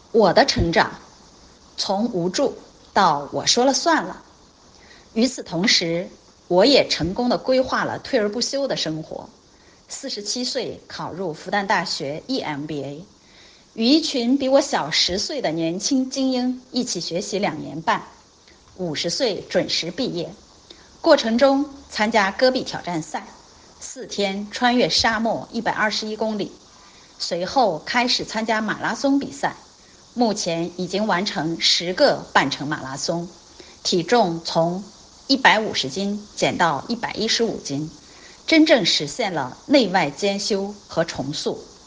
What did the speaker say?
我的成长，从无助到我说了算了。与此同时，我也成功地规划了退而不休的生活。47岁考入复旦大学 EMBA， 与一群比我小10岁的年轻精英一起学习2年半，50岁准时毕业。过程中参加戈壁挑战赛，4天穿越沙漠121公里，随后开始参加马拉松比赛。目前已经完成10个半程马拉松，体重从150斤减到115斤，真正实现了内外兼修和重塑。